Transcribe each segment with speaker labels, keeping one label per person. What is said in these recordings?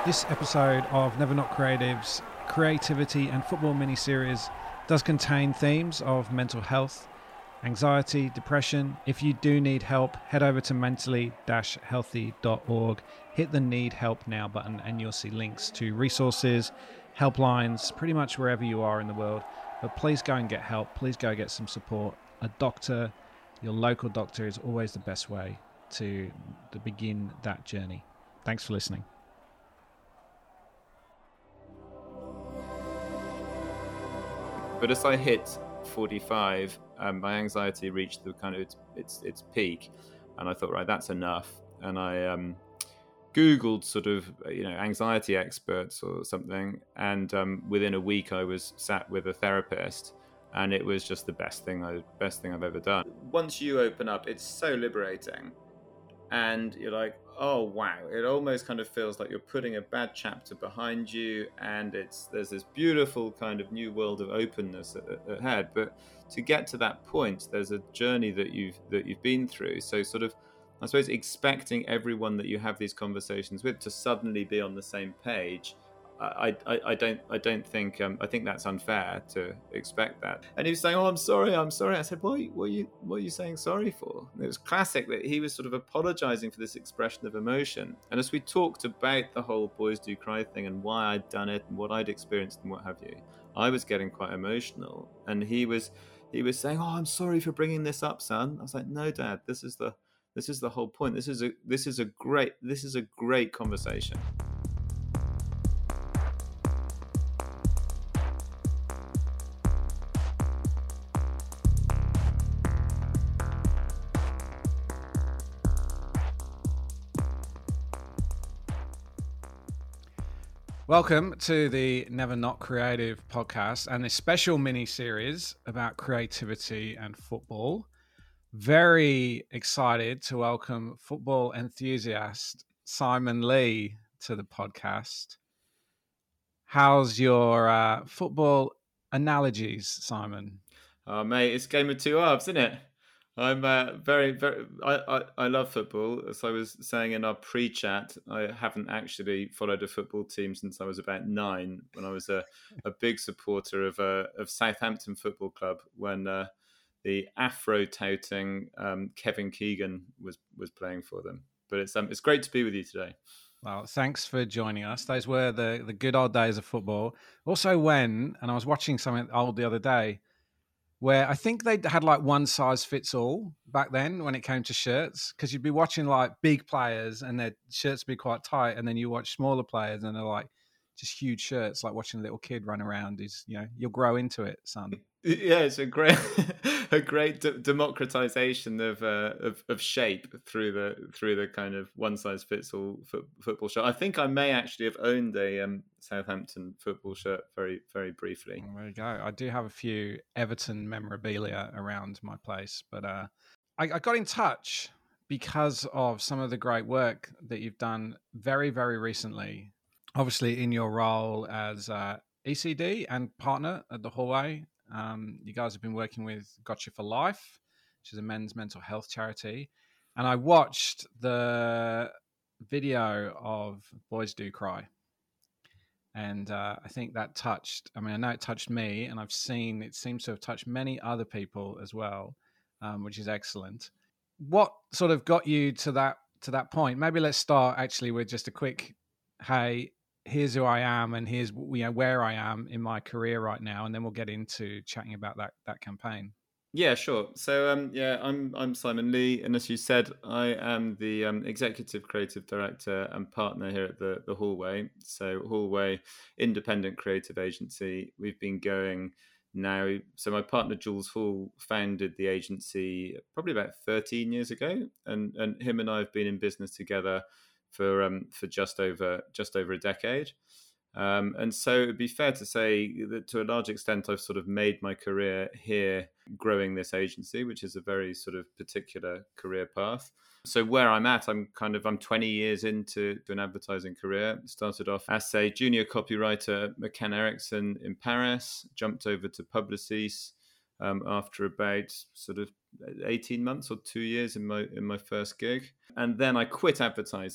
Speaker 1: This episode of Never Not Creative's creativity and football mini-series does contain themes of mental health, anxiety, depression. If you do need help, head over to mentally-healthy.org, hit the Need Help Now button, and you'll see links to resources, helplines, pretty much wherever you are in the world. But please go and get help. Please go get some support. A doctor, your local doctor, is always the best way to begin that journey. Thanks for listening.
Speaker 2: But as I hit 45, my anxiety reached the kind of its peak, and I thought, right, that's enough. And I Googled sort of anxiety experts or something, and within a week I was sat with a therapist, and it was just the best thing I've ever done. Once you open up, it's so liberating, and you're like, oh wow, it almost kind of feels like you're putting a bad chapter behind you, and there's this beautiful kind of new world of openness ahead. But to get to that point, there's a journey that you've been through. So sort of, I suppose, expecting everyone that you have these conversations with to suddenly be on the same page, I don't think I think that's unfair to expect that. And he was saying, "Oh, I'm sorry." I said, "What are you saying sorry for?" And it was classic that he was sort of apologizing for this expression of emotion. And as we talked about the whole Boys Do Cry thing and why I'd done it and what I'd experienced and what have you, I was getting quite emotional. And he was saying, "Oh, I'm sorry for bringing this up, son." I was like, "No, Dad, this is the whole point. This is a great conversation."
Speaker 1: Welcome to the Never Not Creative podcast and a special mini-series about creativity and football. Very excited to welcome football enthusiast Simon Lee to the podcast. How's your football analogies, Simon?
Speaker 2: Oh, mate, it's game of two halves, isn't it? I'm very. I love football. As I was saying in our pre-chat, I haven't actually followed a football team since I was about 9, when I was a big supporter of Southampton Football Club, when the Afro-touting Kevin Keegan was playing for them. But it's great to be with you today.
Speaker 1: Well, thanks for joining us. Those were the good old days of football. Also, and I was watching something old the other day, where I think they had like one size fits all back then when it came to shirts, because you'd be watching like big players and their shirts would be quite tight, and then you watch smaller players and they're like just huge shirts, like watching a little kid run around. You'll grow into it, son.
Speaker 2: Yeah, it's a great democratization of shape through the kind of one size fits all football shirt. I think I may actually have owned a Southampton football shirt very, very briefly.
Speaker 1: There you go. I do have a few Everton memorabilia around my place, but I got in touch because of some of the great work that you've done very, very recently. Obviously, in your role as ECD and partner at the Hallway. You guys have been working with Gotcha for Life, which is a men's mental health charity. And I watched the video of Boys Do Cry. And I think that I know it touched me, and I've seen it seems to have touched many other people as well, which is excellent. What sort of got you to that point? Maybe let's start actually with just a quick, hey, here's who I am, and here's where I am in my career right now, and then we'll get into chatting about that campaign.
Speaker 2: Yeah, sure. So I'm Simon Lee, and as you said, I am the executive creative director and partner here at the Hallway. So Hallway, independent creative agency. We've been going now. So my partner Jules Hall founded the agency probably about 13 years ago, and him and I have been in business together for just over a decade. And so it would be fair to say that to a large extent, I've sort of made my career here growing this agency, which is a very sort of particular career path. So where I'm at, I'm 20 years into an advertising career. Started off as a junior copywriter at McCann Erickson in Paris, jumped over to Publicis after about sort of 18 months or 2 years in my first gig. And then I quit advertising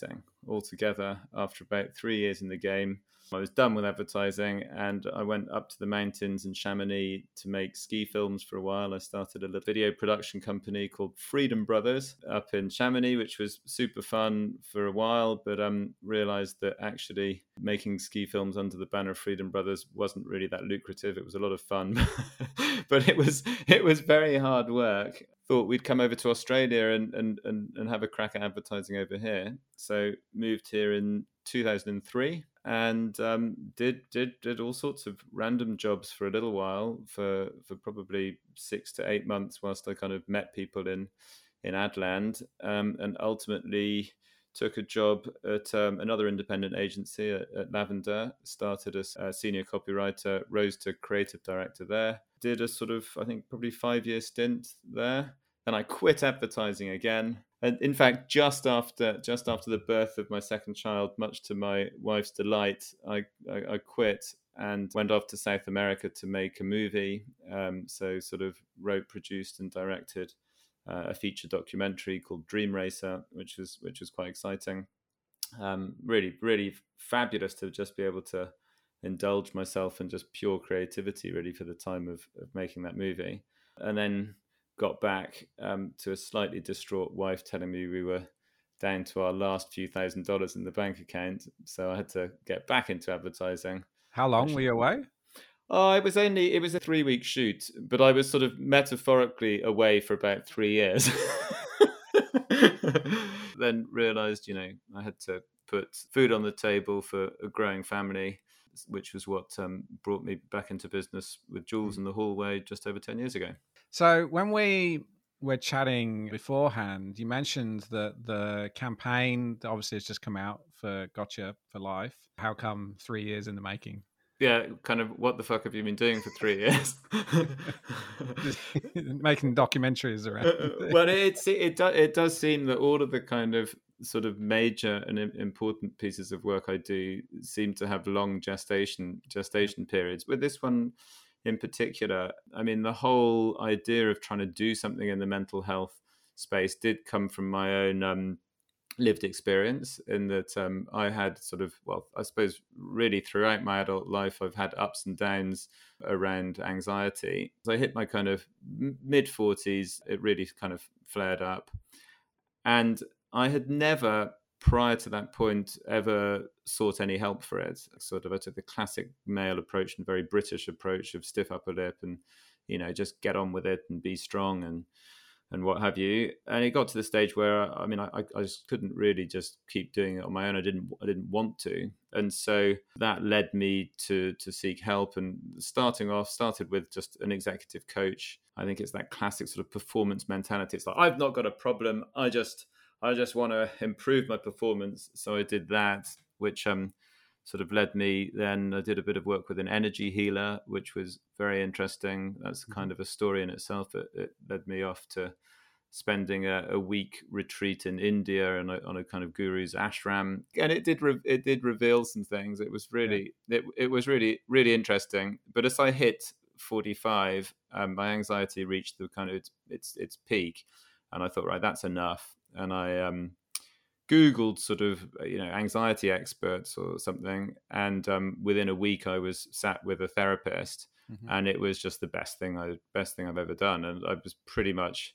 Speaker 2: altogether after about 3 years in the game. I was done with advertising and I went up to the mountains in Chamonix to make ski films for a while. I started a little video production company called Freedom Brothers up in Chamonix, which was super fun for a while, but realized that actually making ski films under the banner of Freedom Brothers wasn't really that lucrative. It was a lot of fun, but it was very hard work. Thought we'd come over to Australia and have a crack at advertising over here. So moved here in 2003 and did all sorts of random jobs for a little while for probably 6 to 8 months whilst I kind of met people in Adland, and ultimately took a job at another independent agency at Lavender, started as a senior copywriter, rose to creative director there, did a sort of, I think, probably 5-year stint there. Then I quit advertising again. And in fact, just after the birth of my second child, much to my wife's delight, I quit and went off to South America to make a movie. So sort of wrote, produced and directed a feature documentary called Dream Racer, which was quite exciting. Really fabulous to just be able to indulge myself in just pure creativity really for the time of making that movie. And then got back to a slightly distraught wife telling me we were down to our last few $1,000s in the bank account. So I had to get back into advertising.
Speaker 1: How long were you away?
Speaker 2: Oh, it was a 3-week shoot, but I was sort of metaphorically away for about 3 years. Then realized, I had to put food on the table for a growing family, which was what brought me back into business with Jules in the Hallway just over 10 years ago.
Speaker 1: So when we were chatting beforehand, you mentioned that the campaign that obviously has just come out for Gotcha for Life. How come 3 years in the making?
Speaker 2: Yeah, kind of what the fuck have you been doing for 3 years?
Speaker 1: Making documentaries around.
Speaker 2: Well, it does seem that all of the kind of sort of major and important pieces of work I do seem to have long gestation periods. With this one in particular, I mean, the whole idea of trying to do something in the mental health space did come from my own lived experience, in that I had sort of, well, I suppose really throughout my adult life, I've had ups and downs around anxiety. As I hit my kind of mid-40s, it really kind of flared up. And I had never, prior to that point, ever sought any help for it. Sort of, I took the classic male approach and very British approach of stiff upper lip and, just get on with it and be strong and what have you. And it got to the stage where, I mean, I just couldn't really just keep doing it on my own. I didn't want to. And so that led me to seek help, and started with just an executive coach. I think it's that classic sort of performance mentality. It's like, I've not got a problem. I just want to improve my performance. So I did that, which sort of led me. Then I did a bit of work with an energy healer, which was very interesting. That's kind of a story in itself. It led me off to spending a week retreat in India and on a kind of guru's ashram, and it did reveal some things. It was really it was really interesting. But as I hit 45, my anxiety reached the kind of its peak, and I thought, right, that's enough. And I Googled sort of anxiety experts or something, and within a week I was sat with a therapist, and it was just the best thing I've ever done. And I was pretty much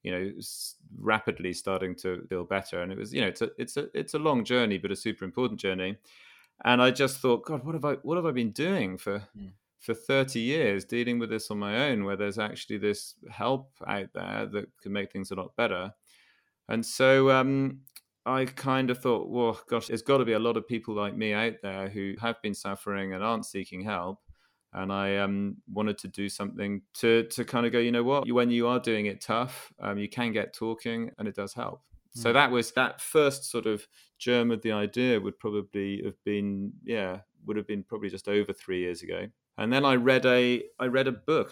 Speaker 2: rapidly starting to feel better. And it was it's a long journey, but a super important journey. And I just thought, God, what have I been doing for 30 years, dealing with this on my own, where there's actually this help out there that can make things a lot better. And so I kind of thought, well, gosh, there's got to be a lot of people like me out there who have been suffering and aren't seeking help. And I wanted to do something to kind of go, you know what, when you are doing it tough, you can get talking and it does help. So that first sort of germ of the idea would have been probably just over 3 years ago. And then I read a book.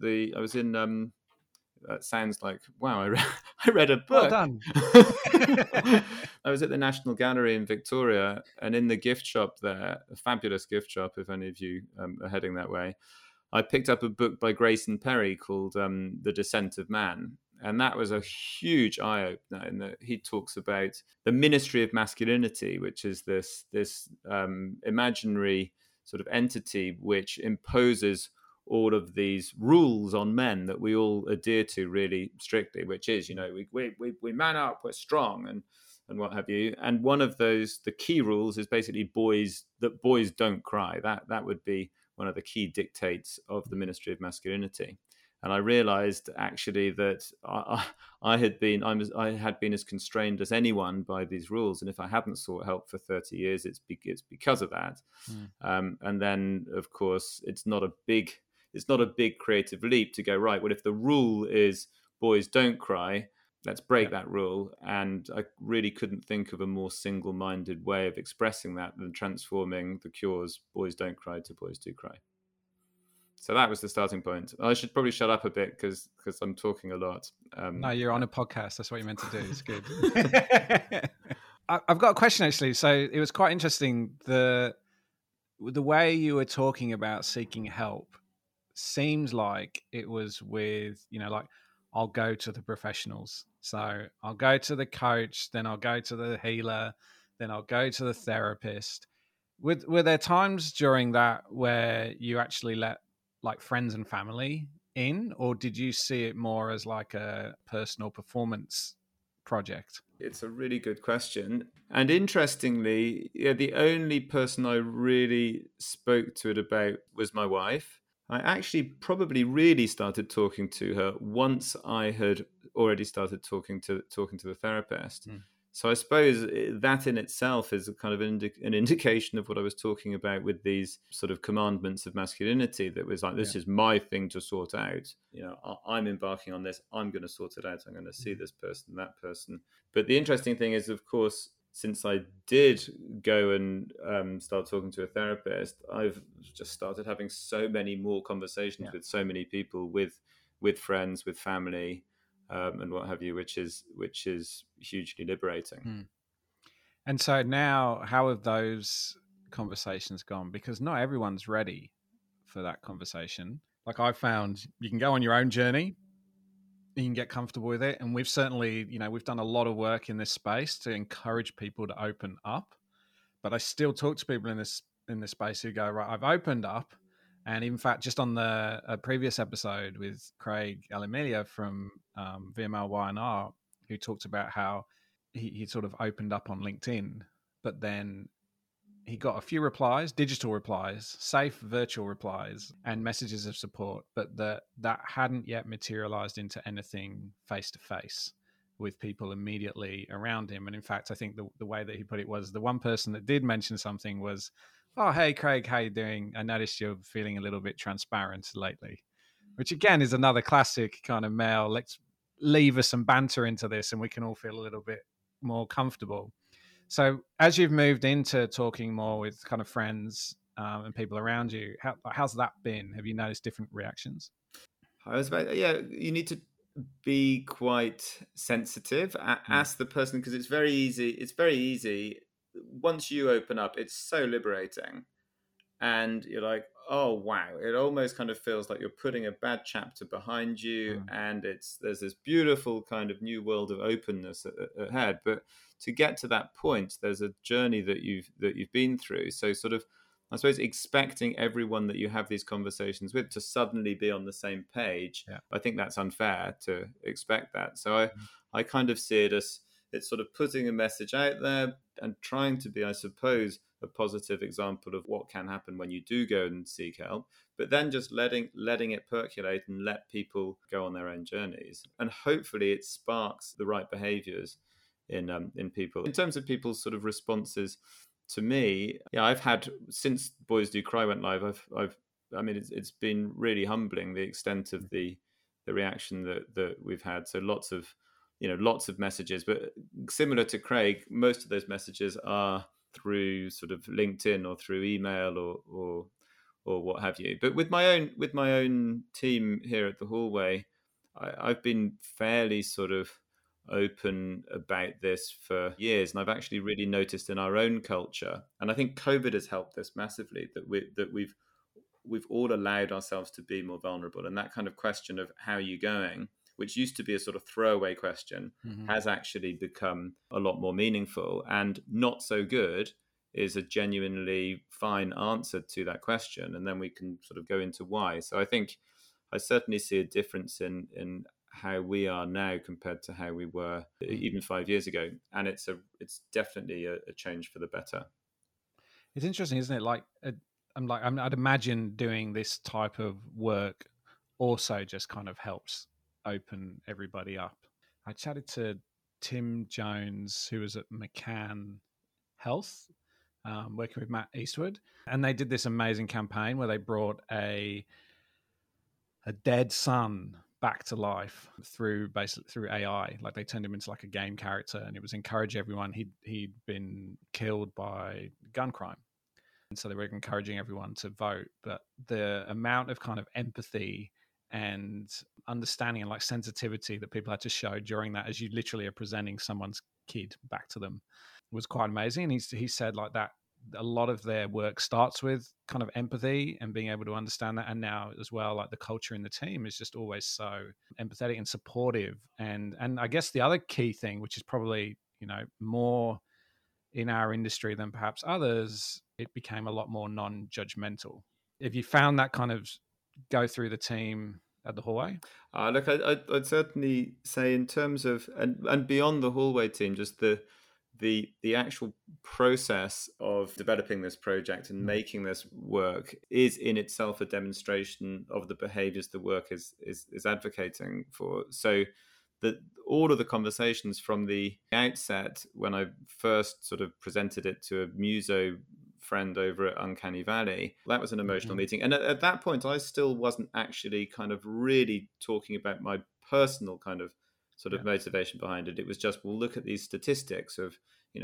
Speaker 2: That sounds like, wow, I read a book.
Speaker 1: Well done.
Speaker 2: I was at the National Gallery in Victoria, and in the gift shop there, a fabulous gift shop, if any of you are heading that way, I picked up a book by Grayson Perry called The Descent of Man. And that was a huge eye opener. In that he talks about the ministry of masculinity, which is this imaginary sort of entity which imposes all of these rules on men that we all adhere to really strictly, which is, we man up, we're strong, and what have you. And one of those, the key rules is basically boys don't cry. That would be one of the key dictates of the ministry of masculinity. And I realized actually that I had been as constrained as anyone by these rules, and if I hadn't sought help for 30 years, it's because of that. And then, of course, it's not a big creative leap to go, right, well, if the rule is boys don't cry, let's break that rule. And I really couldn't think of a more single-minded way of expressing that than transforming the Cure's boys don't cry to boys do cry. So that was the starting point. I should probably shut up a bit because I'm talking a lot.
Speaker 1: No, you're on a podcast. That's what you're meant to do. It's good. I've got a question, actually. So it was quite interesting. The way you were talking about seeking help seems like it was with, like, I'll go to the professionals. So I'll go to the coach, then I'll go to the healer, then I'll go to the therapist. Were there times during that where you actually let like friends and family in, or did you see it more as like a personal performance project?
Speaker 2: It's a really good question. And interestingly, the only person I really spoke to it about was my wife. I actually probably really started talking to her once I had already started talking to the therapist. So I suppose that in itself is a kind of an indication of what I was talking about with these sort of commandments of masculinity, that was like, this is my thing to sort out. I'm embarking on this. I'm going to sort it out. I'm going to see this person, that person. But the interesting thing is, of course, since I did go and start talking to a therapist, I've just started having so many more conversations with so many people, with friends, with family, and what have you, which is hugely liberating.
Speaker 1: And so now, how have those conversations gone? Because not everyone's ready for that conversation. Like, I found you can go on your own journey, you can get comfortable with it, and we've certainly, we've done a lot of work in this space to encourage people to open up. But I still talk to people in this space who go, right, I've opened up. And in fact, just on the previous episode with Craig Alamilia from VML Y&R, who talked about how he sort of opened up on LinkedIn, but then he got a few replies, digital replies, safe virtual replies, and messages of support, but that hadn't yet materialized into anything face-to-face with people immediately around him. And in fact, I think the way that he put it was, the one person that did mention something was, oh, hey, Craig, how you doing? I noticed you're feeling a little bit transparent lately, which again is another classic kind of male, let's lever some banter into this and we can all feel a little bit more comfortable. So as you've moved into talking more with kind of friends and people around you, how's that been? Have you noticed different reactions?
Speaker 2: You need to be quite sensitive. Ask the person, because it's very easy. Once you open up, it's so liberating. And you're like, oh, wow. It almost kind of feels like you're putting a bad chapter behind you. And there's this beautiful kind of new world of openness ahead. But to get to that point, there's a journey that you've been through. So sort of, I suppose, expecting everyone that you have these conversations with to suddenly be on the same page, I think that's unfair to expect that. So I kind of see it as, it's sort of putting a message out there and trying to be, I suppose, a positive example of what can happen when you do go and seek help, but then just letting it percolate and let people go on their own journeys. And hopefully it sparks the right behaviors in people. In terms of people's sort of responses to me, I've had, since Boys Do Cry went live, it's been really humbling, the extent of the reaction that we've had. So lots of messages, but similar to Craig, most of those messages are through sort of LinkedIn or through email or what have you. But with my own team here at the Hallway, I've been fairly sort of open about this for years, and I've actually really noticed in our own culture, and I think COVID has helped this massively, that we've all allowed ourselves to be more vulnerable. And that kind of question of how are you going which used to be a sort of throwaway question,
Speaker 1: Mm-hmm.
Speaker 2: has actually become a lot more meaningful. And not so good is a genuinely fine answer to that question. And then we can sort of go into why. So I think I certainly see a difference in how we are now compared to how we were even 5 years ago. And it's definitely a change for the better.
Speaker 1: It's interesting, isn't it? I'd imagine doing this type of work also just kind of helps open everybody up. I chatted to Tim Jones, who was at McCann Health, working with Matt Eastwood, and they did this amazing campaign where they brought a dead son back to life through AI. Like they turned him into like a game character, and it was encourage everyone. He'd been killed by gun crime. And so they were encouraging everyone to vote. But the amount of kind of empathy and understanding and like sensitivity that people had to show during that, as you literally are presenting someone's kid back to them, was quite amazing. And he said like that a lot of their work starts with kind of empathy and being able to understand that. And now as well, like the culture in the team is just always so empathetic and supportive. And I guess the other key thing, which is probably, more in our industry than perhaps others, it became a lot more non-judgmental. Have you found that kind of go through the team at the hallway?
Speaker 2: Look, I'd certainly say in terms of and beyond the hallway team, just the actual process of developing this project and making this work is in itself a demonstration of the behaviors the work is advocating for. So that all of the conversations from the outset, when I first sort of presented it to a muso friend over at Uncanny Valley, that was an emotional meeting. And at that point, I still wasn't actually kind of really talking about my personal kind of sort of motivation behind it. It was just, well, look at these statistics of,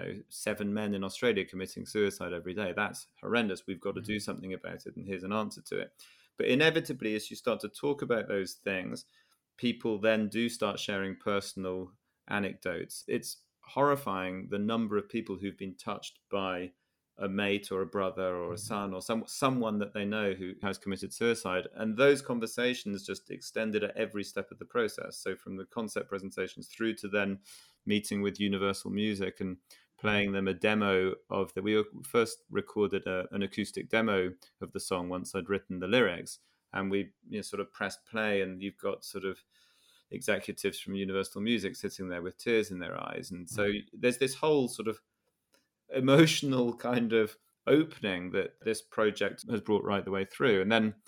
Speaker 2: 7 men in Australia committing suicide every day. That's horrendous. We've got to do something about it. And here's an answer to it. But inevitably, as you start to talk about those things, people then do start sharing personal anecdotes. It's horrifying the number of people who've been touched by a mate or a brother or a son or someone that they know who has committed suicide. And those conversations just extended at every step of the process. So from the concept presentations through to then meeting with Universal Music and playing them a demo of that. We first recorded an acoustic demo of the song once I'd written the lyrics, and we sort of pressed play, and you've got sort of executives from Universal Music sitting there with tears in their eyes. And so there's this whole sort of emotional kind of opening that this project has brought right the way through. And then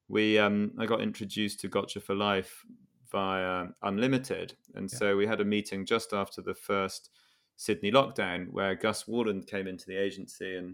Speaker 2: I got introduced to Gotcha for Life via Unlimited. And so we had a meeting just after the first Sydney lockdown where Gus Warland came into the agency, and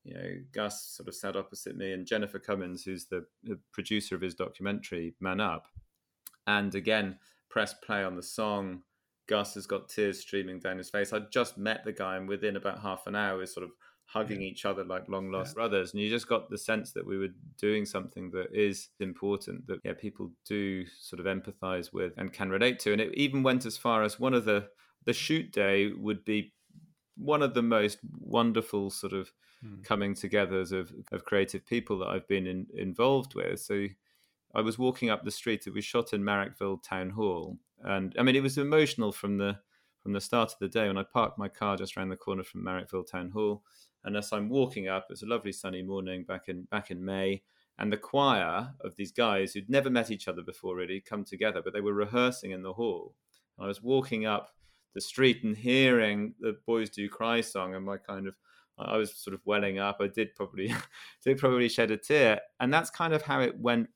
Speaker 2: Gus sort of sat opposite me, and Jennifer Cummins, who's the producer of his documentary Man Up, and again pressed play on the song. Gus has got tears streaming down his face. I'd just met the guy, and within about half an hour, we're sort of hugging each other like long lost brothers. And you just got the sense that we were doing something that is important, that people do sort of empathize with and can relate to. And it even went as far as one of the shoot day would be one of the most wonderful sort of coming togethers of creative people that I've been involved with. So I was walking up the street that we shot in Marrickville Town Hall, and I mean it was emotional from the start of the day when I parked my car just around the corner from Marrickville Town Hall. And as I'm walking up, it's a lovely sunny morning back in May, and the choir of these guys who'd never met each other before really come together, but they were rehearsing in the hall. And I was walking up the street and hearing the Boys Do Cry song, and I was sort of welling up. I did probably shed a tear, and that's kind of how it went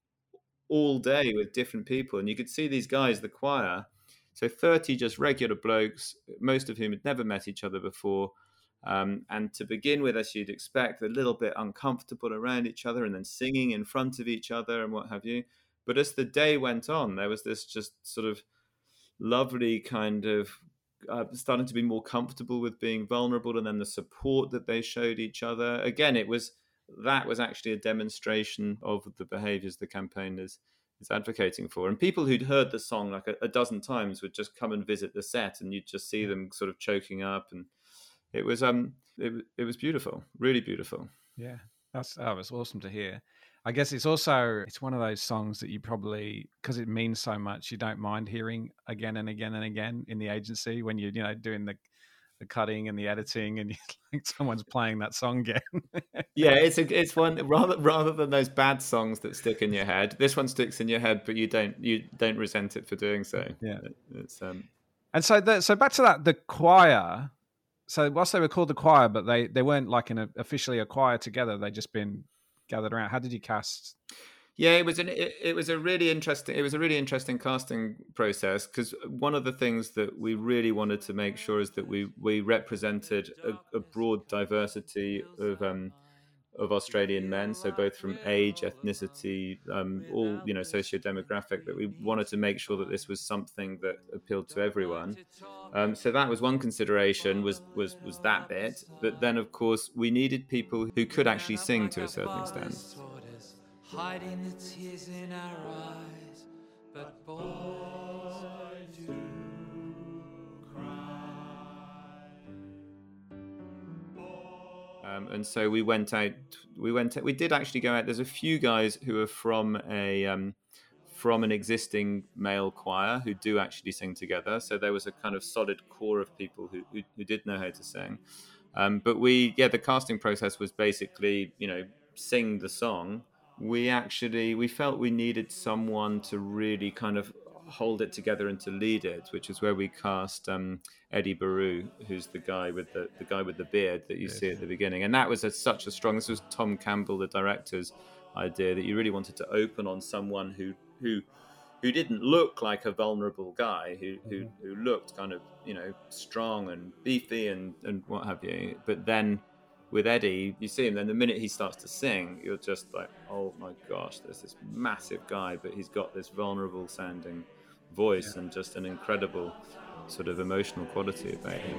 Speaker 2: all day with different people. And you could see these guys, the choir, so 30 just regular blokes, most of whom had never met each other before. And to begin with, as you'd expect, a little bit uncomfortable around each other and then singing in front of each other and what have you. But as the day went on, there was this just sort of lovely kind of starting to be more comfortable with being vulnerable, and then the support that they showed each other. Again, that was actually a demonstration of the behaviors the campaign is advocating for. And people who'd heard the song like a dozen times would just come and visit the set, and you'd just see them sort of choking up. And it was beautiful, really beautiful.
Speaker 1: Yeah, that was awesome to hear. I guess it's one of those songs that you probably, because it means so much, you don't mind hearing again and again and again in the agency when you're doing the cutting and the editing, and like someone's playing that song again.
Speaker 2: Yeah, it's one rather than those bad songs that stick in your head. This one sticks in your head, but you don't resent it for doing so.
Speaker 1: Yeah.
Speaker 2: It's
Speaker 1: And so back to that, the choir. So whilst they were called the choir, but they weren't like officially a choir together. They just been gathered around. How did you cast?
Speaker 2: Yeah, it was a really interesting casting process, because one of the things that we really wanted to make sure is that we represented a broad diversity of Australian men, so both from age, ethnicity, all socio-demographic. That we wanted to make sure that this was something that appealed to everyone. So that was one consideration, was that bit. But then, of course, we needed people who could actually sing to a certain extent.
Speaker 3: Hiding the tears in our eyes, but boys do cry.
Speaker 2: And so we went out. We did actually go out. There's a few guys who are from an existing male choir who do actually sing together. So there was a kind of solid core of people who did know how to sing. But the casting process was basically, sing the song. We felt we needed someone to really kind of hold it together and to lead it, which is where we cast Eddie Baru, who's the guy with the beard that you see at the beginning. And that was such a strong. This was Tom Campbell, the director's idea, that you really wanted to open on someone who didn't look like a vulnerable guy, who looked kind of strong and beefy and what have you. But then with Eddie, you see him, then the minute he starts to sing, you're just like, oh my gosh, there's this massive guy, but he's got this vulnerable sounding voice and just an incredible sort of emotional quality about him.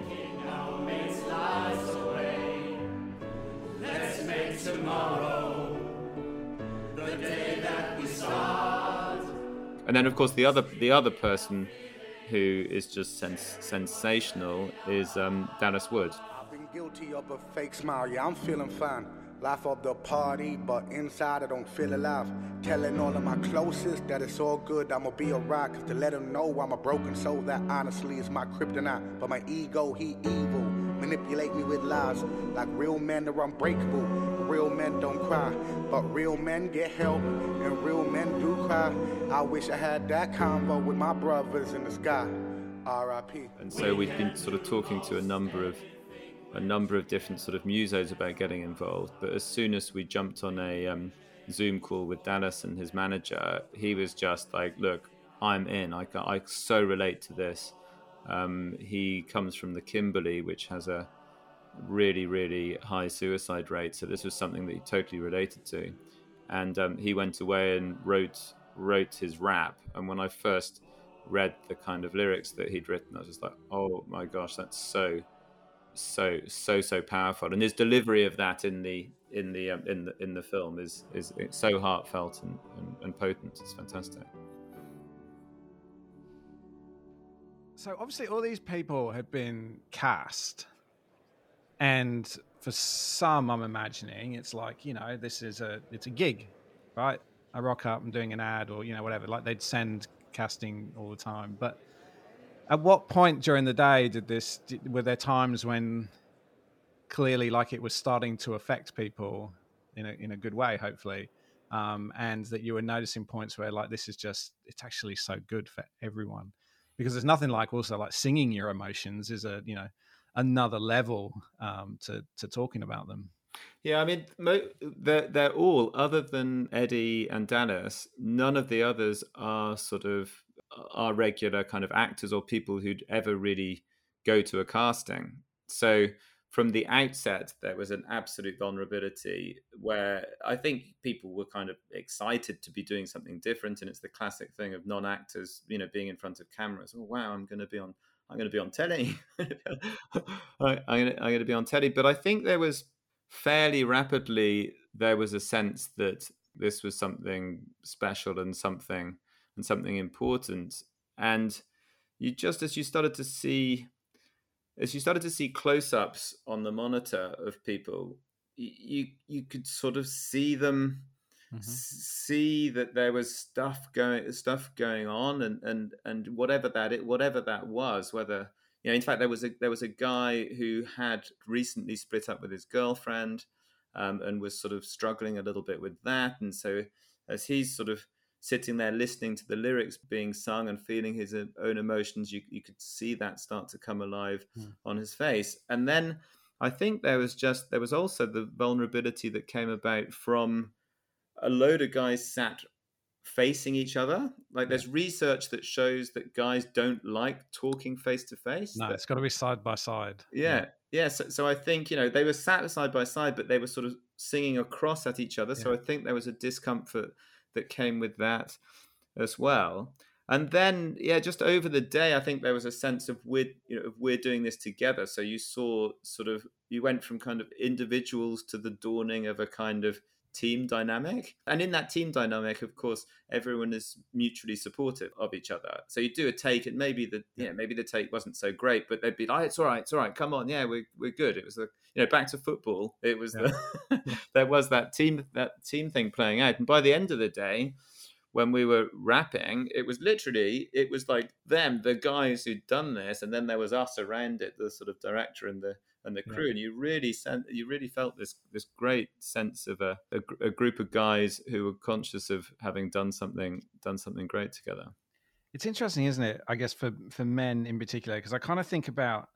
Speaker 3: Let's make tomorrow the day that we start.
Speaker 2: And then, of course, the other person who is just sensational is Dallas Wood.
Speaker 4: Been guilty of a fake smile, yeah, I'm feeling fine. Life of the party, but inside I don't feel alive. Telling all of my closest that it's all good, I'ma be alright. Cause to let them know I'm a broken soul, that honestly is my kryptonite. But my ego, he evil, manipulate me with lies. Like real men are unbreakable, real men don't cry. But real men get help, and real men do cry. I wish I had that convo with my brothers in the sky. R.I.P.
Speaker 2: And so we've been sort of talking to a number of different sort of musos about getting involved, but as soon as we jumped on a Zoom call with Dallas and his manager, he was just like, look, I'm in. I so relate to this. He comes from the Kimberley, which has a really, really high suicide rate, so this was something that he totally related to. And he went away and wrote his rap, and when I first read the kind of lyrics that he'd written, I was just like, oh my gosh, that's so powerful. And his delivery of that in the film is it's so heartfelt and potent. It's fantastic.
Speaker 1: So obviously all these people have been cast, and for some, I'm imagining it's like, it's a gig, right? I rock up, I'm doing an ad or whatever, like they'd send casting all the time. But at what point during the day were there times when clearly like it was starting to affect people in a good way, hopefully, and that you were noticing points where like it's actually so good for everyone? Because there's nothing like also like singing your emotions is another level to talking about them.
Speaker 2: Yeah, I mean, they're all, other than Eddie and Dallas, none of the others are regular kind of actors or people who'd ever really go to a casting. So from the outset, there was an absolute vulnerability where I think people were kind of excited to be doing something different. And it's the classic thing of non-actors, being in front of cameras. Oh, wow, I'm going to be on telly. I'm going to be on telly. But I think there was fairly rapidly, there was a sense that this was something special and something important. And as you started to see close-ups on the monitor of people, you could sort of see them see that there was stuff going on, and whatever that was, whether, you know, in fact, there was a guy who had recently split up with his girlfriend, and was sort of struggling a little bit with that, and so as he's sort of sitting there listening to the lyrics being sung and feeling his own emotions, you could see that start to come alive on his face. And then I think there was also the vulnerability that came about from a load of guys sat facing each other. Like, there's research that shows that guys don't like talking face to face.
Speaker 1: No, it's got to be side by side.
Speaker 2: Yeah. So I think, you know, they were sat side by side, but they were sort of singing across at each other. So I think there was a discomfort that came with that as well. And then, just over the day, I think there was a sense of we're doing this together. So you saw you went from kind of individuals to the dawning of a kind of team dynamic. And in that team dynamic, of course, everyone is mutually supportive of each other. So you do a take, and maybe the take wasn't so great, but they'd be like, it's all right, come on, we're good. It was back to football. It was there was that team thing playing out. And by the end of the day, when we were rapping, it was like them, the guys who'd done this, and then there was us around it, the sort of director and the crew, and you really felt this great sense of a group of guys who were conscious of having done something great together.
Speaker 1: It's interesting, isn't it? I guess for men in particular, because I kind of think about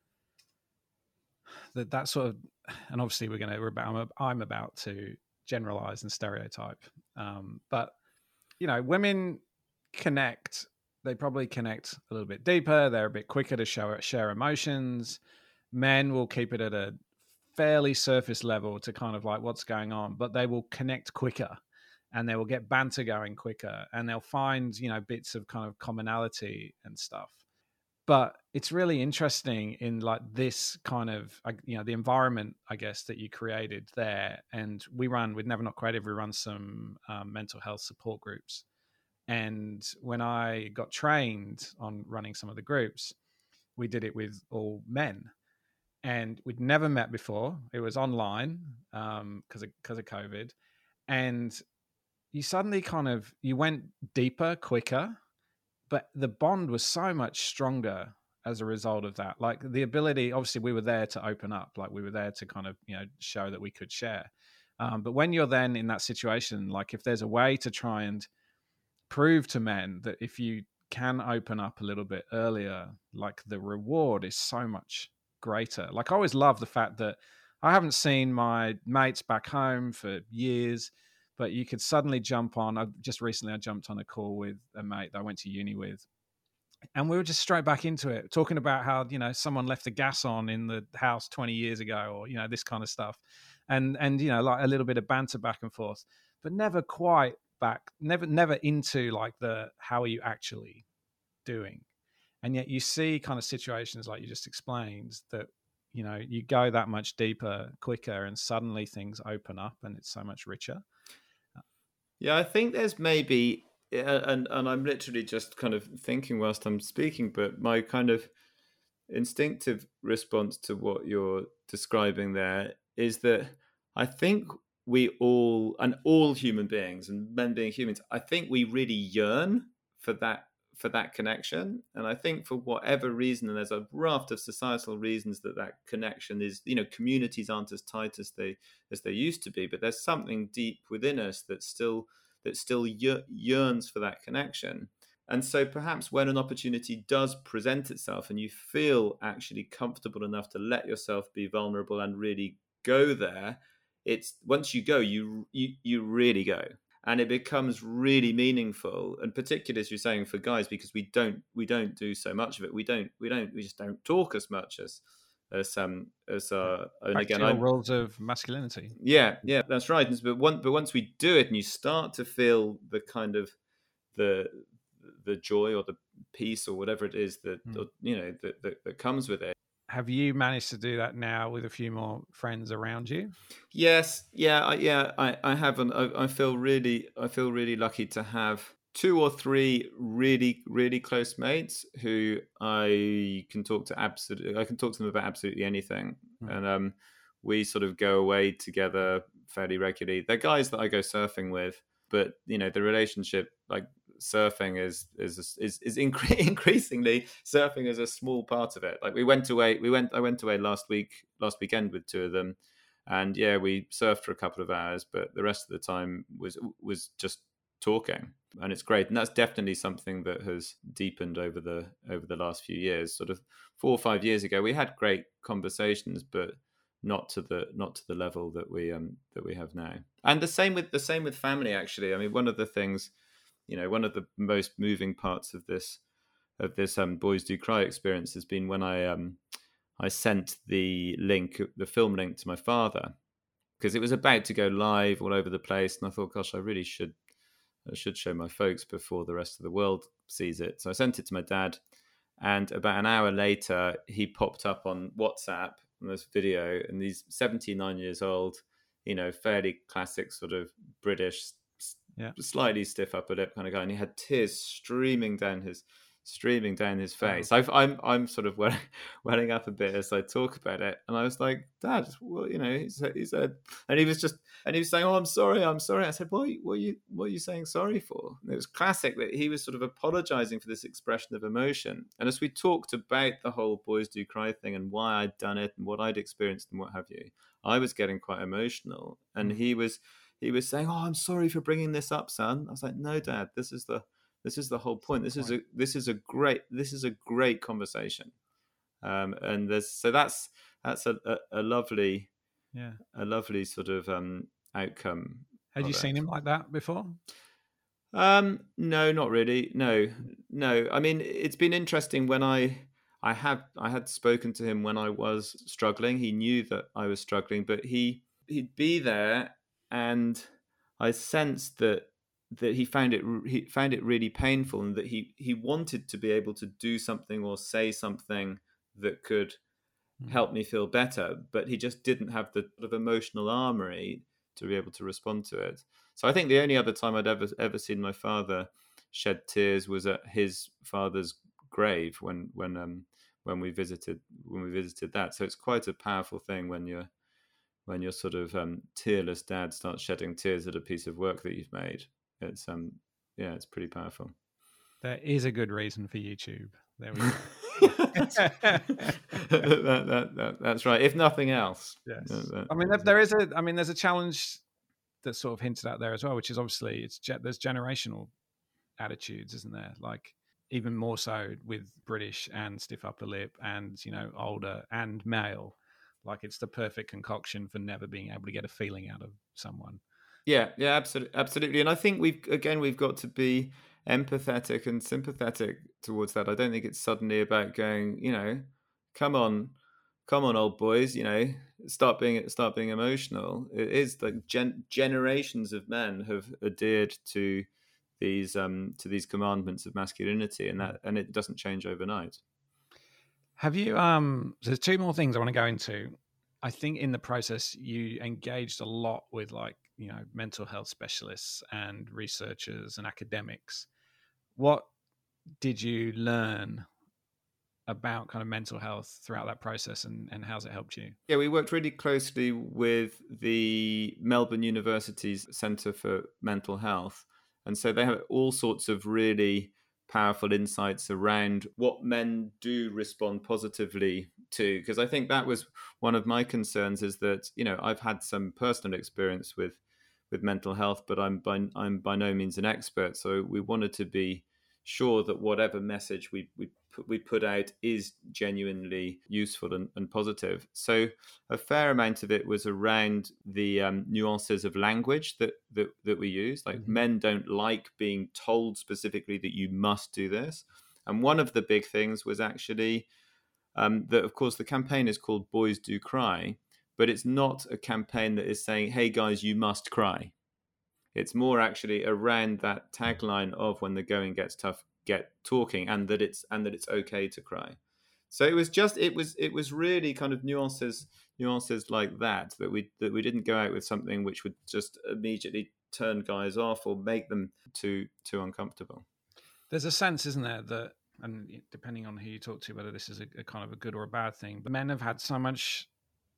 Speaker 1: that sort of, and obviously I'm about to generalize and stereotype, but you know, women connect. They probably connect a little bit deeper. They're a bit quicker to share emotions. Men will keep it at a fairly surface level to kind of like what's going on, but they will connect quicker, and they will get banter going quicker, and they'll find, you know, bits of kind of commonality and stuff. But it's really interesting in like this kind of, you know, the environment, I guess, that you created there. And with Never Not Creative, we run some mental health support groups. And when I got trained on running some of the groups, we did it with all men. And we'd never met before. It was online because of COVID. And you suddenly you went deeper, quicker, but the bond was so much stronger as a result of that. Like the ability, obviously we were there to open up, like we were there to kind of, you know, show that we could share. But when you're then in that situation, like if there's a way to try and prove to men that if you can open up a little bit earlier, like the reward is so much greater. Like I always love the fact that I haven't seen my mates back home for years, but you could suddenly jump on. I jumped on a call with a mate that I went to uni with, and we were just straight back into it, talking about how, you know, someone left the gas on in the house 20 years ago, or, you know, this kind of stuff. And, you know, like a little bit of banter back and forth, but never quite never into like how are you actually doing? And yet you see kind of situations like you just explained that, you know, you go that much deeper, quicker, and suddenly things open up and it's so much richer.
Speaker 2: Yeah, I think there's maybe, and I'm literally just kind of thinking whilst I'm speaking, but my kind of instinctive response to what you're describing there is that I think we all, and all human beings, and men being humans, I think we really yearn for that connection. And I think for whatever reason, and there's a raft of societal reasons that connection is, you know, communities aren't as tight as they used to be, but there's something deep within us that still yearns for that connection. And so perhaps when an opportunity does present itself and you feel actually comfortable enough to let yourself be vulnerable and really go there, it's once you go, you really go. And it becomes really meaningful, and particularly as you're saying for guys, because we don't do so much of it. We just don't talk as much as and again,
Speaker 1: rules of masculinity.
Speaker 2: Yeah, that's right. But once we do it, and you start to feel the kind of the joy or the peace or whatever it is that you know that comes with it.
Speaker 1: Have you managed to do that now with a few more friends around you?
Speaker 2: Yes, I haven't. I feel really lucky to have 2 or 3 really, really close mates who I can talk to them about absolutely anything, and we sort of go away together fairly regularly. They're guys that I go surfing with, but you know, the relationship, like surfing is increasingly, surfing is a small part of it. Like I went away last weekend with two of them, and yeah, we surfed for a couple of hours, but the rest of the time was just talking, and it's great. And that's definitely something that has deepened over the last few years. Sort of 4 or 5 years ago, we had great conversations, but not to the level that we have now. And the same with family, actually. I mean, one of the things, you know, one of the most moving parts of this Boys Do Cry experience has been when I sent the film link to my father, because it was about to go live all over the place, and I thought, gosh, I should show my folks before the rest of the world sees it. So I sent it to my dad, and about an hour later, he popped up on WhatsApp on this video, and he's 79 years old, you know, fairly classic sort of British, slightly stiff upper lip kind of guy, and he had tears streaming down his face. I'm sort of welling up a bit as I talk about it, and I was like, Dad, well, you know, he said, and he was saying, oh, I'm sorry. I said, what are you saying sorry for? And it was classic that he was sort of apologizing for this expression of emotion. And as we talked about the whole Boys Do Cry thing and why I'd done it and what I'd experienced and what have you, I was getting quite emotional, and he was saying, oh, I'm sorry for bringing this up, son. I was like, no, Dad, this is the whole point. This is a great conversation, and that's a lovely sort of outcome.
Speaker 1: Had you seen him like that before?
Speaker 2: No, not really. No. I mean, it's been interesting when I had spoken to him when I was struggling. He knew that I was struggling, but he'd be there, and I sensed that he found it really painful, and that he wanted to be able to do something or say something that could help me feel better, but he just didn't have the sort of emotional armory to be able to respond to it. So I think the only other time I'd ever seen my father shed tears was at his father's grave when we visited that. So it's quite a powerful thing when your sort of tearless dad starts shedding tears at a piece of work that you've made. It's it's pretty powerful.
Speaker 1: There is a good reason for YouTube. There we
Speaker 2: go. That's right. If nothing else,
Speaker 1: yes. I mean, there's a challenge that's sort of hinted at there as well, which is obviously there's generational attitudes, isn't there? Like even more so with British and stiff upper lip, and you know, older and male. Like it's the perfect concoction for never being able to get a feeling out of someone.
Speaker 2: Yeah, absolutely. And I think we've got to be empathetic and sympathetic towards that. I don't think it's suddenly about going, you know, come on, old boys, you know, start being emotional. It is like generations of men have adhered to these commandments of masculinity, and it doesn't change overnight.
Speaker 1: Have you? There's two more things I want to go into. I think in the process you engaged a lot with, like, you know, mental health specialists and researchers and academics. What did you learn about kind of mental health throughout that process, and how's it helped you?
Speaker 2: Yeah, we worked really closely with the Melbourne University's Centre for Mental Health. And so they have all sorts of really powerful insights around what men do respond positively to. Because I think that was one of my concerns, is that, you know, I've had some personal experience with mental health, but I'm by no means an expert. So we wanted to be sure that whatever message we put out is genuinely useful and positive. So a fair amount of it was around the nuances of language that we use. Like, men don't like being told specifically that you must do this. And one of the big things was actually that, of course, the campaign is called Boys Do Cry, but it's not a campaign that is saying, hey guys, you must cry. It's more actually around that tagline of when the going gets tough, get talking, and that it's okay to cry. So it was really kind of nuances like that we didn't go out with something which would just immediately turn guys off or make them too uncomfortable.
Speaker 1: There's a sense, isn't there, that, and depending on who you talk to, whether this is a kind of a good or a bad thing, but men have had so much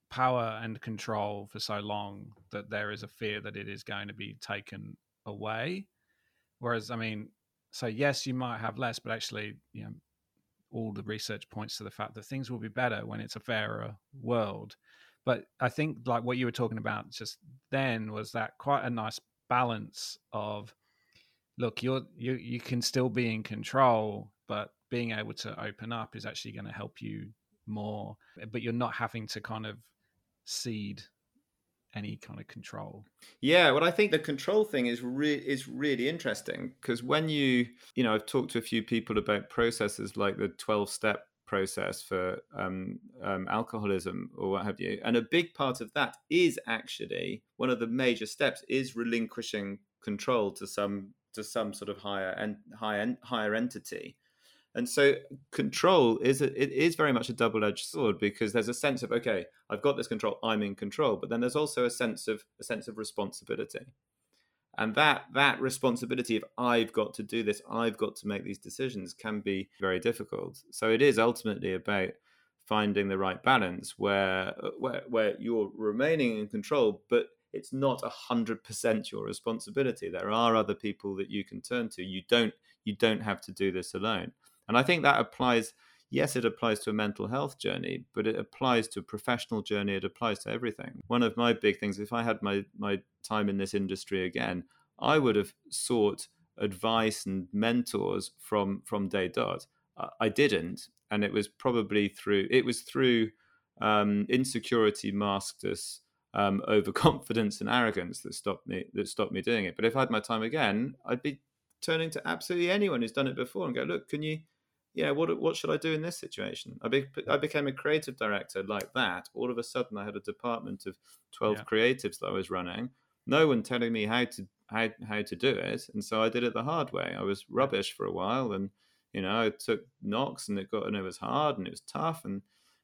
Speaker 1: power and control for so long that there is a fear that it is going to be taken away. Whereas, I mean, so yes, you might have less, but actually, all the research points to the fact that things will be better when it's a fairer world. But I think like what you were talking about just then was that quite a nice balance of, look, you can still be in control, but being able to open up is actually going to help you more, but you're not having to kind of cede any kind of control.
Speaker 2: Yeah, well, I think the control thing is really interesting, because when I've talked to a few people about processes like the 12-step process for alcoholism or what have you, and a big part of that is actually one of the major steps is relinquishing control to some sort of higher entity. And so control it is very much a double-edged sword, because there's a sense of, okay, I've got this control, I'm in control, but then there's also a sense of responsibility. And that responsibility of I've got to do this, I've got to make these decisions, can be very difficult. So it is ultimately about finding the right balance where you're remaining in control, but it's not 100% your responsibility. There are other people that you can turn to. You don't have to do this alone. And I think that applies, yes, it applies to a mental health journey, but it applies to a professional journey. It applies to everything. One of my big things, if I had my time in this industry again, I would have sought advice and mentors from day dot. I didn't. And it was probably through insecurity masked as overconfidence and arrogance that stopped me doing it. But if I had my time again, I'd be turning to absolutely anyone who's done it before and go, look, can you, what should I do in this situation? I became a creative director like that. All of a sudden, I had a department of 12 creatives that I was running. No one telling me how to do it, and so I did it the hard way. I was rubbish for a while, and I took knocks, and it was hard and it was tough, and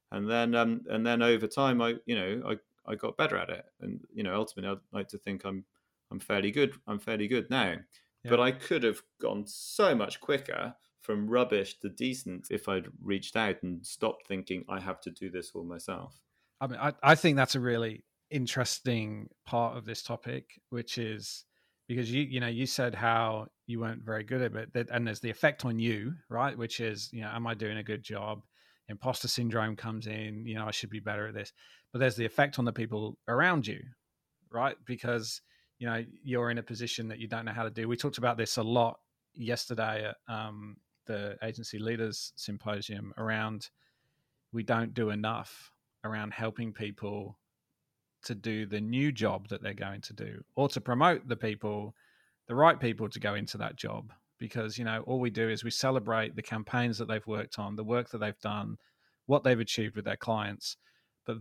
Speaker 2: then over time, I got better at it, and ultimately, I'd like to think I'm fairly good. I'm fairly good now. Yeah. But I could have gone so much quicker from rubbish to decent if I'd reached out and stopped thinking I have to do this all myself.
Speaker 1: I mean, I think that's a really interesting part of this topic, which is because you said how you weren't very good at it, and there's the effect on you, right? Which is, am I doing a good job? Imposter syndrome comes in, I should be better at this. But there's the effect on the people around you, right? Because you're in a position that you don't know how to do. We talked about this a lot yesterday at the Agency Leaders Symposium around we don't do enough around helping people to do the new job that they're going to do, or to promote the right people to go into that job. Because, all we do is we celebrate the campaigns that they've worked on, the work that they've done, what they've achieved with their clients. But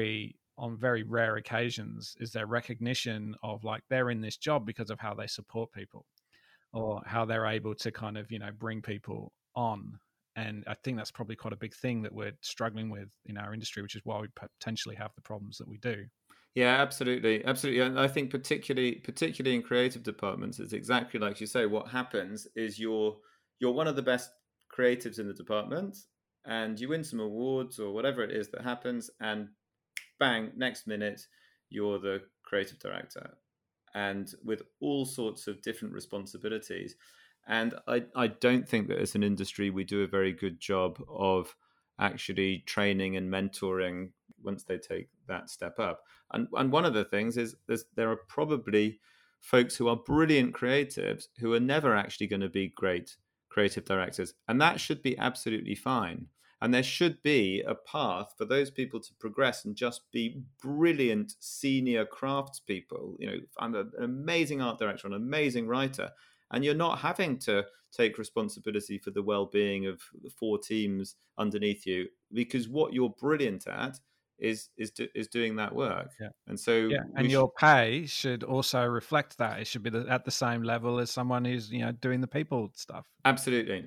Speaker 1: on very rare occasions is there recognition of like they're in this job because of how they support people or how they're able to kind of, bring people on. And I think that's probably quite a big thing that we're struggling with in our industry, which is why we potentially have the problems that we do.
Speaker 2: Yeah, absolutely. And I think particularly in creative departments, it's exactly like you say. What happens is you're one of the best creatives in the department, and you win some awards or whatever it is that happens, and bang, next minute you're the creative director, and with all sorts of different responsibilities. And I don't think that as an industry we do a very good job of actually training and mentoring once they take that step up. And one of the things is there are probably folks who are brilliant creatives who are never actually going to be great creative directors, and that should be absolutely fine. And there should be a path for those people to progress and just be brilliant senior craftspeople. I'm an amazing art director, an amazing writer, and you're not having to take responsibility for the well-being of the 4 teams underneath you, because what you're brilliant at is doing that work.
Speaker 1: Yeah.
Speaker 2: And so
Speaker 1: and your pay should also reflect that. It should be at the same level as someone who's doing the people stuff.
Speaker 2: Absolutely.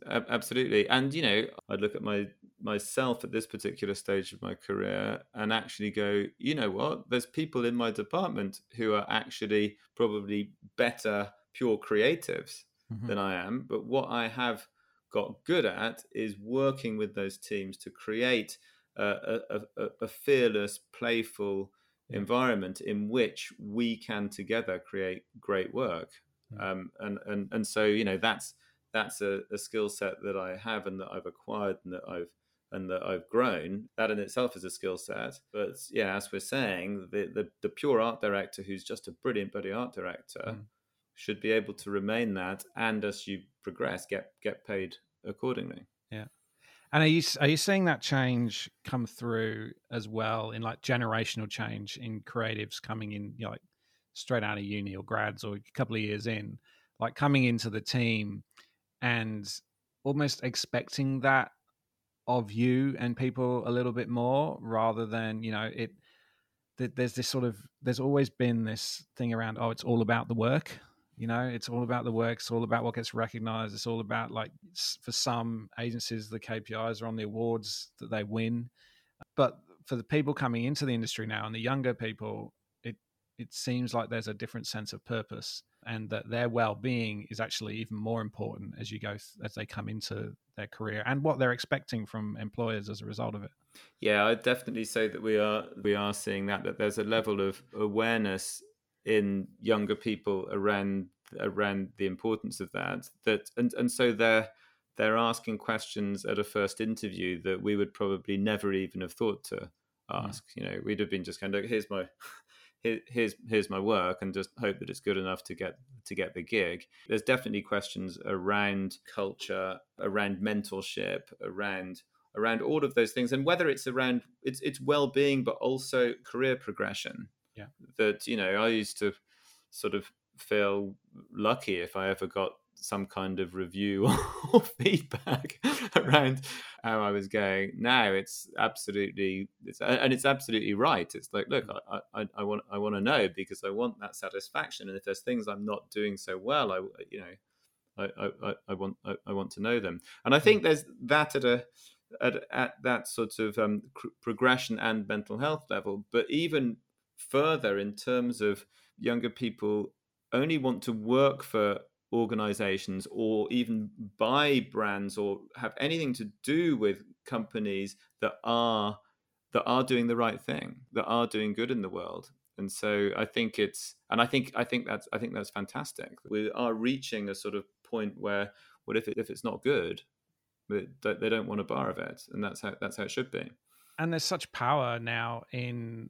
Speaker 2: And I'd look at myself at this particular stage of my career and actually go, you know what, there's people in my department who are actually probably better pure creatives than I am, but what I have got good at is working with those teams to create a fearless, playful environment in which we can together create great work. And so, you know, that's a skill set that I have and that I've acquired and that I've grown. That in itself is a skill set. But yeah, as we're saying, the pure art director who's just a brilliant bloody art director should be able to remain that, and as you progress, get paid accordingly.
Speaker 1: Yeah. And are you seeing that change come through as well in like generational change in creatives coming in, you know, like straight out of uni or grads or a couple of years in, like coming into the team and almost expecting that of you and people a little bit more, rather than, you know, there's this sort of, there's always been this thing around, oh, it's all about the work. You know, it's all about the work. It's all about what gets recognized. It's all about, like, for some agencies, the KPIs are on the awards that they win. But for the people coming into the industry now and the younger people, it seems like there's a different sense of purpose, and that their well-being is actually even more important as they come into their career, and what they're expecting from employers as a result of it.
Speaker 2: Yeah, I'd definitely say that we are seeing that there's a level of awareness in younger people around the importance of that and so they're asking questions at a first interview that we would probably never even have thought to ask. You know, we'd have been just kind of, here's my work, and just hope that it's good enough to get the gig. There's definitely questions around culture, around mentorship, around all of those things, and whether it's around it's well-being, but also career progression.
Speaker 1: Yeah,
Speaker 2: that, you know, I used to sort of feel lucky if I ever got some kind of review or feedback around how I was going. Now it's absolutely right. It's like, look, I want to know, because I want that satisfaction, and if there's things I'm not doing so well, I want to know them. And I think there's that at that sort of progression and mental health level, but even further in terms of younger people only want to work for organizations or even buy brands or have anything to do with companies that are doing the right thing, that are doing good in the world. And so I think I think that's fantastic. We are reaching a sort of point where, what if it's not good, they don't want a bar of it, and that's how it should be.
Speaker 1: And there's such power now in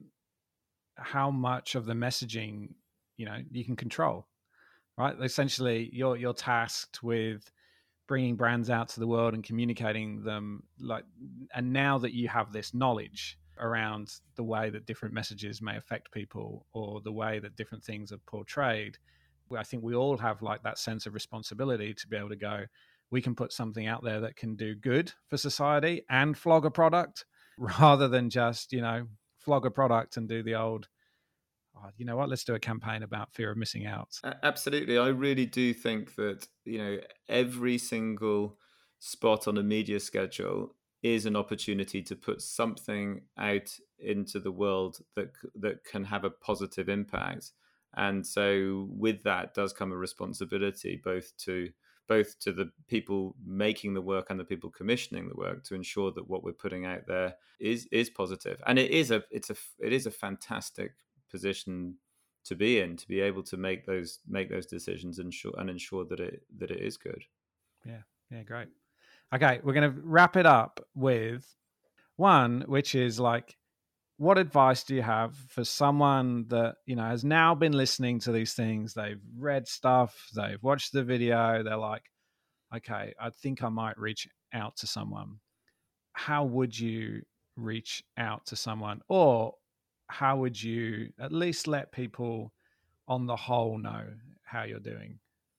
Speaker 1: how much of the messaging, you know, you can control, right? Essentially, you're tasked with bringing brands out to the world and communicating them, like, and now that you have this knowledge around the way that different messages may affect people or the way that different things are portrayed, I think we all have like that sense of responsibility to be able to go, we can put something out there that can do good for society and flog a product, rather than just, you know, flog a product and do the old, oh, you know what, let's do a campaign about fear of missing out.
Speaker 2: Absolutely. I really do think that, you know, every single spot on a media schedule is an opportunity to put something out into the world that can have a positive impact. And so with that does come a responsibility, both to the people making the work and the people commissioning the work, to ensure that what we're putting out there is positive. And it is a fantastic position to be in, to be able to make those decisions and ensure that it is good.
Speaker 1: Yeah, great. Okay, we're going to wrap it up with one, which is like, what advice do you have for someone that, you know, has now been listening to these things? They've read stuff, they've watched the video, they're like, okay, I think I might reach out to someone. How would you reach out to someone? Or how would you at least let people on the whole know how you're doing?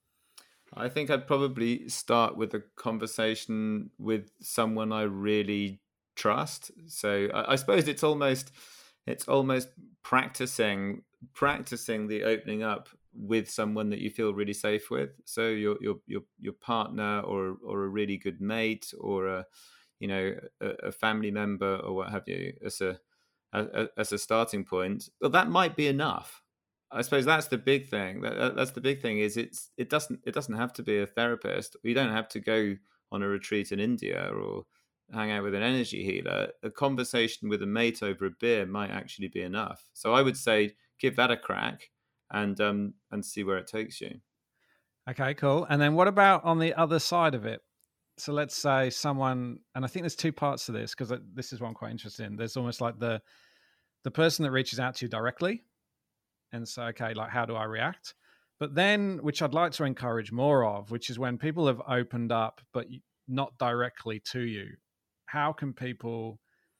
Speaker 2: I think I'd probably start with a conversation with someone I really trust. So I suppose it's almost practicing the opening up with someone that you feel really safe with. So your partner or a really good mate or a family member or what have you, as a starting point. Well, that might be enough. I suppose that's the big thing. That's the big thing is it doesn't have to be a therapist. You don't have to go on a retreat in India or hang out with an energy healer, a conversation with a mate over a beer might actually be enough. So I would say give that a crack and see where it takes you.
Speaker 1: Okay, cool. And then what about on the other side of it? So let's say someone, and I think there's two parts to this because this is what I'm quite interested in. There's almost like the person that reaches out to you directly and say, okay, like how do I react? But then, which I'd like to encourage more of, which is when people have opened up, but not directly to you. How can people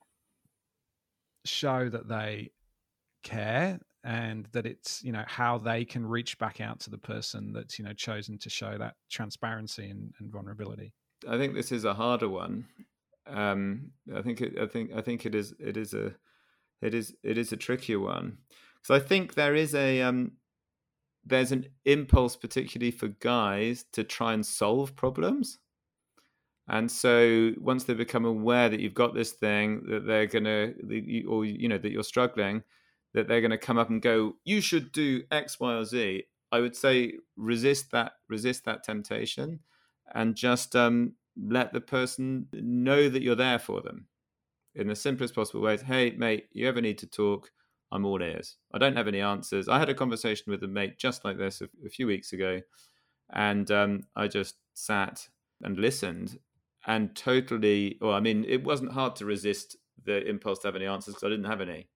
Speaker 1: show that they care and that it's, how they can reach back out to the person that's, chosen to show that transparency and vulnerability?
Speaker 2: I think this is a harder one. I think it is a trickier one. So I think there is there's an impulse, particularly for guys, to try and solve problems. And so once they become aware that you've got this thing, that they're gonna, or that you're struggling, that they're gonna come up and go, you should do X, Y, or Z. I would say resist that temptation, and just let the person know that you're there for them in the simplest possible ways. Hey, mate, you ever need to talk? I'm all ears. I don't have any answers. I had a conversation with a mate just like this a few weeks ago, and I just sat and listened. And totally, it wasn't hard to resist the impulse to have any answers because I didn't have any.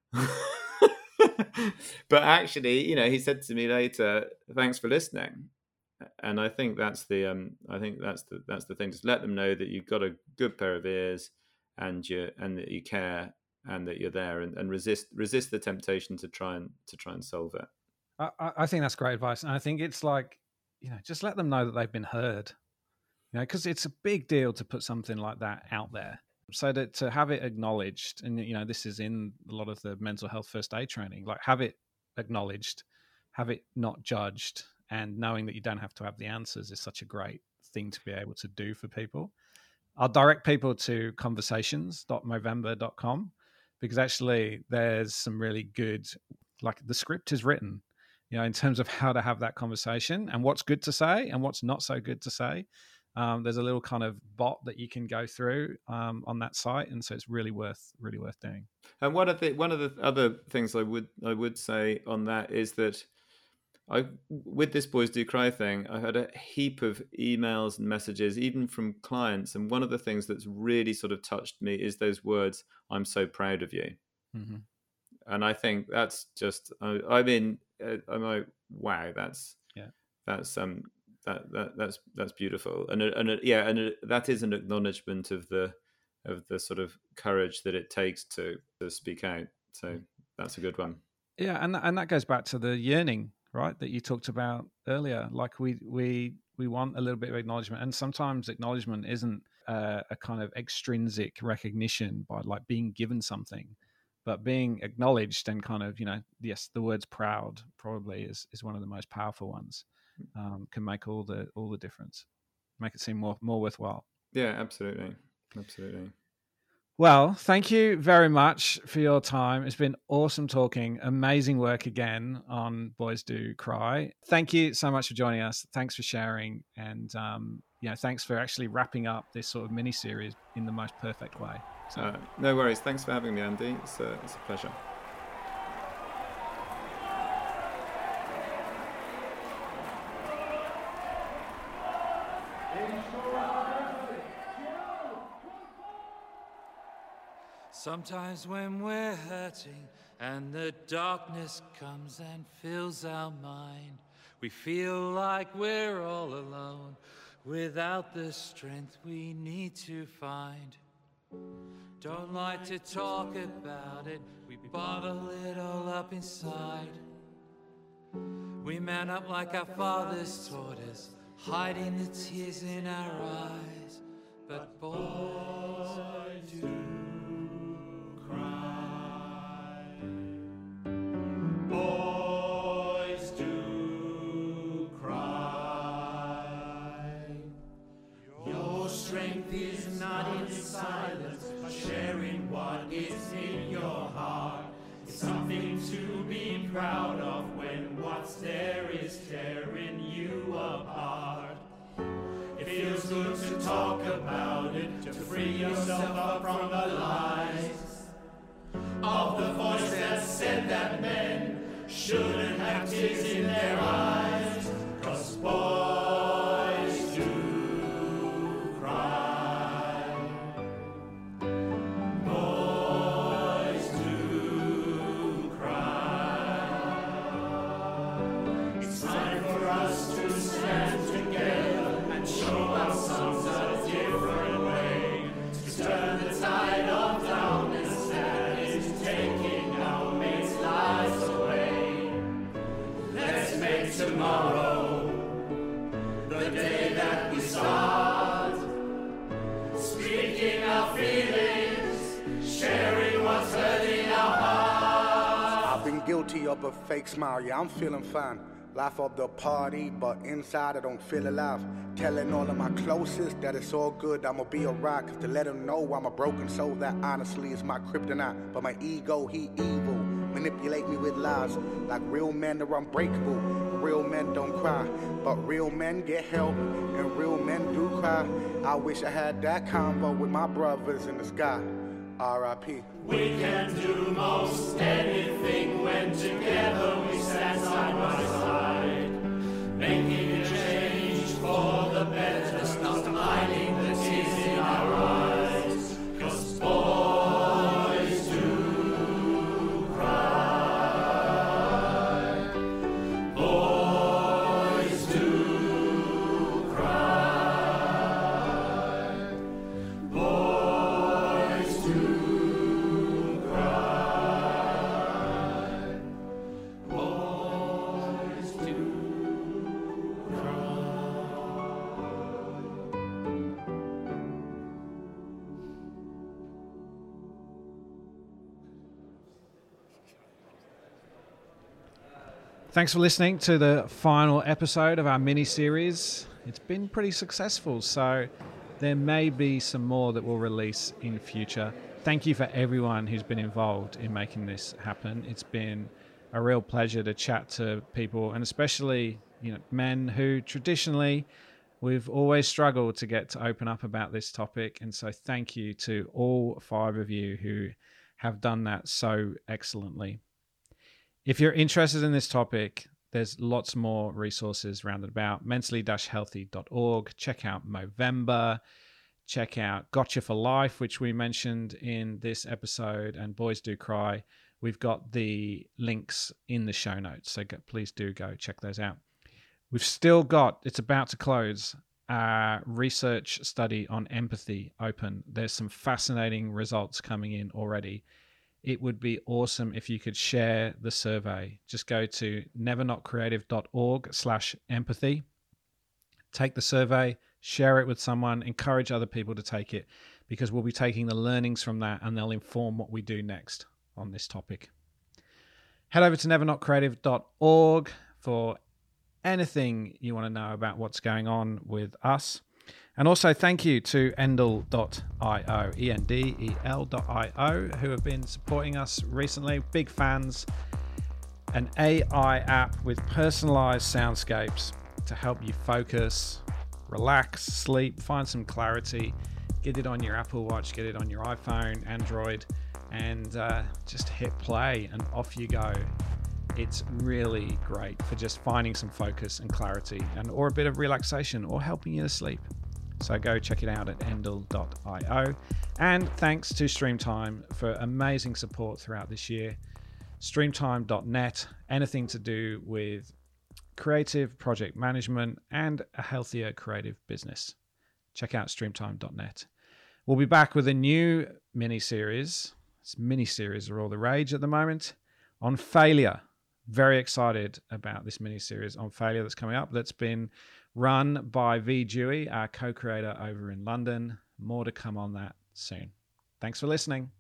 Speaker 2: But actually, he said to me later, "Thanks for listening." And I think that's the thing. Just let them know that you've got a good pair of ears, and that you care, and that you're there, and resist the temptation to try and solve it.
Speaker 1: I think that's great advice, and I think it's like, just let them know that they've been heard. Because it's a big deal to put something like that out there. So to have it acknowledged, and this is in a lot of the mental health first aid training, like have it acknowledged, have it not judged, and knowing that you don't have to have the answers is such a great thing to be able to do for people. I'll direct people to conversations.movember.com because actually there's some really good, like the script is written, in terms of how to have that conversation and what's good to say and what's not so good to say. There's a little kind of bot that you can go through on that site, and so it's really worth doing.
Speaker 2: And one of the other things I would say on that is that with this Boys Do Cry thing, I had a heap of emails and messages, even from clients, and one of the things that's really sort of touched me is those words, "I'm so proud of you." Mm-hmm. And I think that's just, I'm like, wow, that's beautiful, and that is an acknowledgement of the sort of courage that it takes to speak out. So that's a good one.
Speaker 1: Yeah, and that goes back to the yearning, right, that you talked about earlier. Like we want a little bit of acknowledgement, and sometimes acknowledgement isn't a kind of extrinsic recognition by like being given something, but being acknowledged and kind of, yes, the words proud probably is one of the most powerful ones. Can make all the difference, make it seem more worthwhile.
Speaker 2: Yeah, absolutely.
Speaker 1: Well, thank you very much for your time. It's been awesome talking. Amazing work again on Boys Do Cry. Thank you so much for joining us. Thanks for sharing, and thanks for actually wrapping up this sort of mini series in the most perfect way. So,
Speaker 2: no worries. Thanks for having me, Andy. It's a pleasure.
Speaker 5: Sometimes when we're hurting and the darkness comes and fills our mind, we feel like we're all alone without the strength we need to find. Don't like to talk about it, we bottle it all up inside. We man up like our fathers taught us, hiding the tears in our eyes. But boys do cry.
Speaker 3: Boys do cry. Your strength is not in silence, but sharing what is in your heart. It's something to be proud of when what's there is tearing you apart. It feels good to talk about it, to free yourself up from the lies of the voice that said that men shouldn't have tears in their eyes, 'cause boys do cry. Boys do cry. It's time for us to stand together and show our sons a different way, to turn the tide of darkness that is taking our mates' lives away. Let's make tomorrow the day that we start speaking our feelings, sharing what's hurting our hearts.
Speaker 4: I've been guilty of a fake smile, yeah, I'm feeling fine. Life of the party, but inside I don't feel alive. Telling all of my closest that it's all good, I'ma be alright. 'Cause to let them know I'm a broken soul, that honestly is my kryptonite. But my ego, he evil, manipulate me with lies. Like real men are unbreakable, real men don't cry. But real men get help, and real men do cry. I wish I had that convo with my brothers in the sky. R.I.P.
Speaker 3: We can do most anything when together we stand side by side, making a change for the better, not hiding the tears in our eyes, 'cause boys do cry. Boys do cry. Boys do cry. Boys do cry.
Speaker 1: Thanks for listening to the final episode of our mini-series. It's been pretty successful, so there may be some more that we'll release in future. Thank you for everyone who's been involved in making this happen. It's been a real pleasure to chat to people, and especially, men who traditionally we've always struggled to get to open up about this topic. And so thank you to all 5 of you who have done that so excellently. If you're interested in this topic, there's lots more resources rounded about. mentally-healthy.org. Check out Movember. Check out Gotcha for Life, which we mentioned in this episode, and Boys Do Cry. We've got the links in the show notes, so please do go check those out. We've still got, it's about to close, our research study on empathy open. There's some fascinating results coming in already. It would be awesome if you could share the survey. Just go to nevernotcreative.org/empathy. Take the survey, share it with someone, encourage other people to take it, because we'll be taking the learnings from that and they'll inform what we do next on this topic. Head over to nevernotcreative.org for anything you want to know about what's going on with us. And also thank you to Endel.io, ENDEL.io, who have been supporting us recently. Big fans. An AI app with personalized soundscapes to help you focus, relax, sleep, find some clarity. Get it on your Apple Watch, get it on your iPhone, Android, and just hit play and off you go. It's really great for just finding some focus and clarity or a bit of relaxation or helping you to sleep. So go check it out at endel.io. And thanks to Streamtime for amazing support throughout this year. Streamtime.net, anything to do with creative project management and a healthier creative business. Check out streamtime.net. We'll be back with a new mini-series. Mini-series are all the rage at the moment. On failure. Very excited about this mini-series on failure that's coming up. That's been run by V. Dewey, our co-creator over in London. More to come on that soon. Thanks for listening.